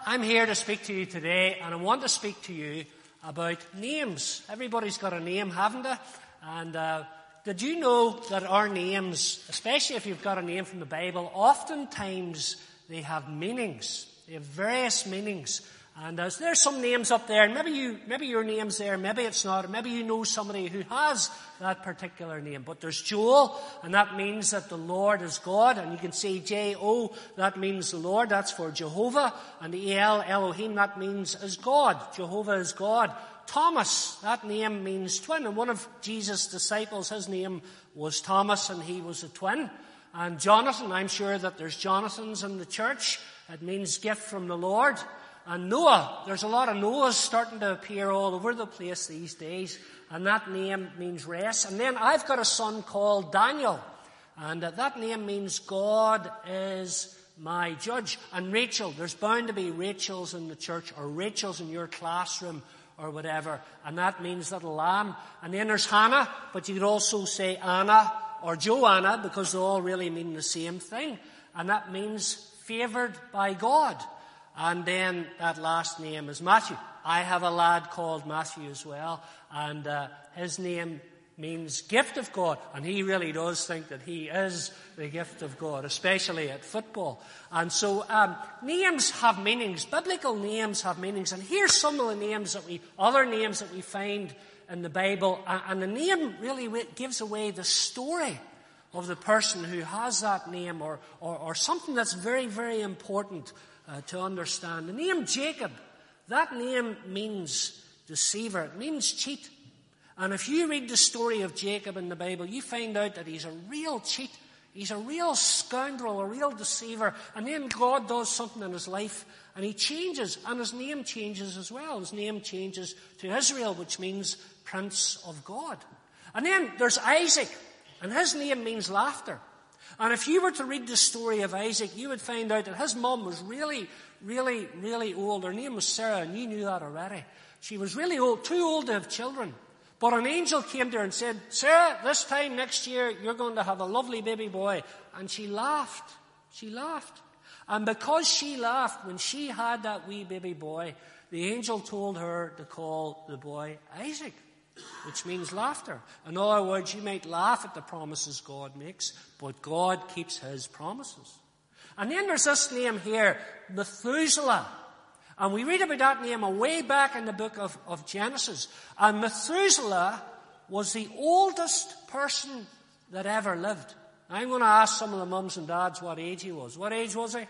I'm here to speak to you today, and I want to speak to you about names. Everybody's got a name, haven't they? And did you know that our names, especially if you've got a name from the Bible, oftentimes they have meanings. They have various meanings. And there's some names up there, and maybe your name's there, maybe it's not, or maybe you know somebody who has that particular name. But there's Joel, and that means that the Lord is God, and you can see J-O, that means the Lord, that's for Jehovah, and the E-L, Elohim, that means is God. Jehovah is God. Thomas, that name means twin, and one of Jesus' disciples, his name was Thomas, and he was a twin. And Jonathan, I'm sure that there's Jonathans in the church. It means gift from the Lord. And Noah, there's a lot of Noahs starting to appear all over the place these days, and that name means rest. And then I've got a son called Daniel, and that name means God is my judge. And Rachel, there's bound to be Rachels in the church, or Rachels in your classroom, or whatever, and that means little lamb. And then there's Hannah, but you could also say Anna or Joanna, because they all really mean the same thing, and that means favoured by God. And then that last name is Matthew. I have a lad called Matthew as well, and his name means gift of God, and he really does think that he is the gift of God, especially at football. And so names have meanings. Biblical names have meanings, and here's some of the other names that we find in the Bible, and the name really gives away the story of the person who has that name, or something that's very, very important to understand. The name Jacob, that name means deceiver. It means cheat. And if you read the story of Jacob in the Bible, you find out that he's a real cheat. He's a real scoundrel, a real deceiver. And then God does something in his life, and he changes, and his name changes as well. His name changes to Israel, which means Prince of God. And then there's Isaac, and his name means laughter. And if you were to read the story of Isaac, you would find out that his mum was really, really, really old. Her name was Sarah, and you knew that already. She was really old, too old to have children. But an angel came to her and said, Sarah, this time next year, you're going to have a lovely baby boy. And she laughed. She laughed. And because she laughed when she had that wee baby boy, the angel told her to call the boy Isaac, which means laughter. In other words, you might laugh at the promises God makes, but God keeps his promises. And then there's this name here, Methuselah. And we read about that name way back in the book of Genesis. And Methuselah was the oldest person that ever lived. I'm going to ask some of the mums and dads what age he was. What age was he?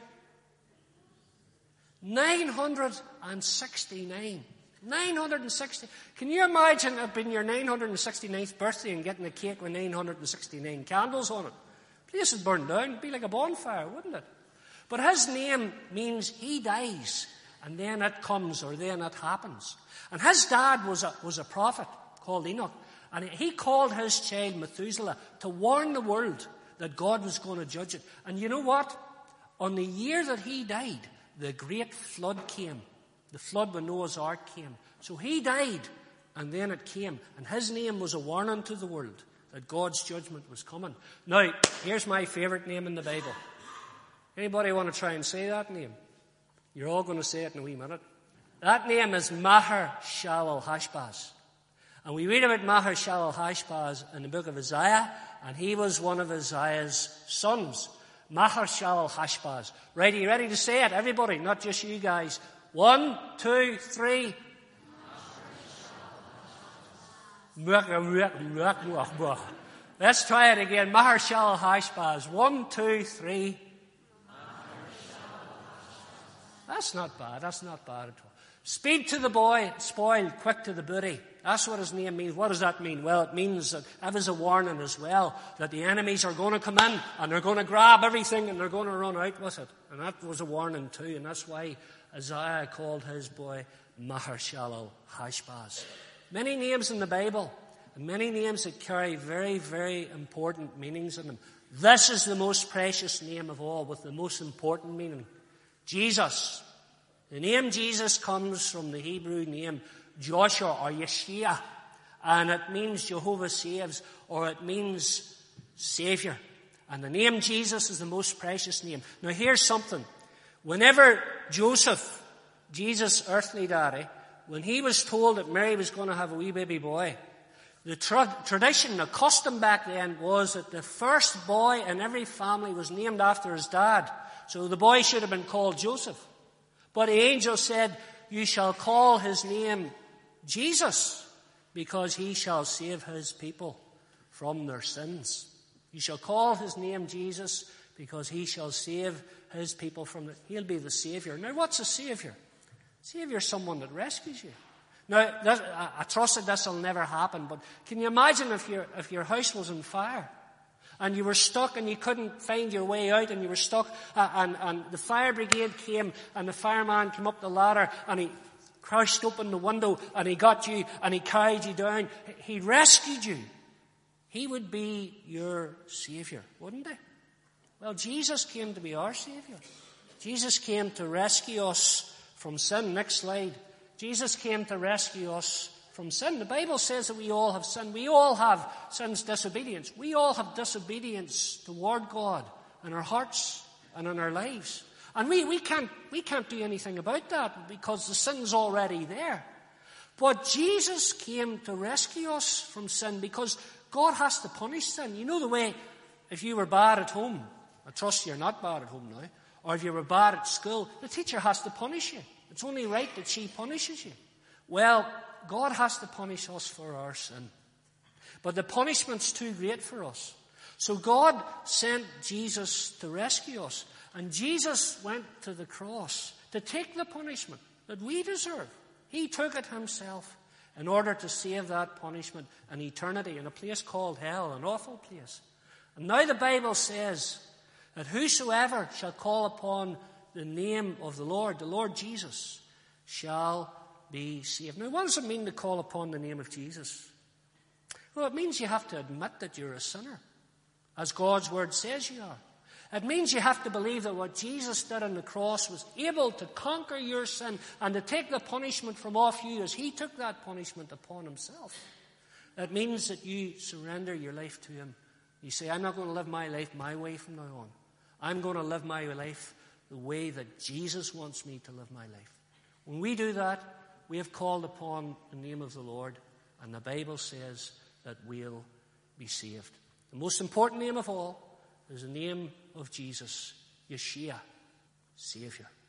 969. 960. Can you imagine it being your 969th birthday and getting a cake with 969 candles on it? The place would burn down. It'd be like a bonfire, wouldn't it? But his name means he dies, and then it comes, or then it happens. And his dad was a prophet called Enoch, and he called his child Methuselah to warn the world that God was going to judge it. And you know what? On the year that he died, the great flood came. The flood when Noah's Ark came. So he died, and then it came. And his name was a warning to the world that God's judgment was coming. Now, here's my favorite name in the Bible. Anybody want to try and say that name? You're all going to say it in a wee minute. That name is Maher-shalal-hash-baz. And we read about Maher-shalal-hash-baz in the book of Isaiah, and he was one of Isaiah's sons. Maher-shalal-hash-baz. Right, are you ready to say it? Everybody, not just you guys. 1, 2, 3. Let's try it again. Maher-shalal-hash-baz. 1, 2, 3. That's not bad. That's not bad at all. Speed to the boy, spoil, quick to the booty. That's what his name means. What does that mean? Well, it means that was a warning as well, that the enemies are going to come in and they're going to grab everything and they're going to run out with it. And that was a warning too, and that's why Isaiah called his boy Maher-shalal-hash-baz. Many names in the Bible, and many names that carry very, very important meanings in them. This is the most precious name of all, with the most important meaning. Jesus. The name Jesus comes from the Hebrew name Joshua or Yeshua, and it means Jehovah saves, or it means Savior. And the name Jesus is the most precious name. Now here's something. Whenever Joseph Jesus' earthly daddy, when he was told that Mary was going to have a wee baby boy, the tradition, the custom back then was that the first boy in every family was named after his dad. So the boy should have been called Joseph. But the angel said, "You shall call his name Jesus, because he shall save his people from their sins." You shall call his name Jesus, because he shall save his people from he'll be the Savior. Now, what's a Savior? Savior is someone that rescues you. Now, I trust that this will never happen, but can you imagine if your house was on fire and you were stuck and you couldn't find your way out and you were stuck and the fire brigade came and the fireman came up the ladder and he crouched open the window and he got you and he carried you down. He rescued you. He would be your Savior, wouldn't he? Well, Jesus came to be our Savior. Jesus came to rescue us from sin. Next slide. Jesus came to rescue us from sin. The Bible says that we all have sinned. We all have sin's disobedience. We all have disobedience toward God in our hearts and in our lives. And we can't do anything about that because the sin's already there. But Jesus came to rescue us from sin because God has to punish sin. You know the way, if you were bad at home, I trust you're not bad at home now, or if you were bad at school, the teacher has to punish you. It's only right that she punishes you. Well, God has to punish us for our sin. But the punishment's too great for us. So God sent Jesus to rescue us. And Jesus went to the cross to take the punishment that we deserve. He took it himself in order to save that punishment in eternity in a place called hell, an awful place. And now the Bible says that whosoever shall call upon the name of the Lord Jesus, shall be saved. Now, what does it mean to call upon the name of Jesus? Well, it means you have to admit that you're a sinner, as God's word says you are. It means you have to believe that what Jesus did on the cross was able to conquer your sin and to take the punishment from off you as he took that punishment upon himself. It means that you surrender your life to him. You say, I'm not going to live my life my way from now on. I'm going to live my life the way that Jesus wants me to live my life. When we do that, we have called upon the name of the Lord, and the Bible says that we'll be saved. The most important name of all is the name of Jesus, Yeshua, Savior.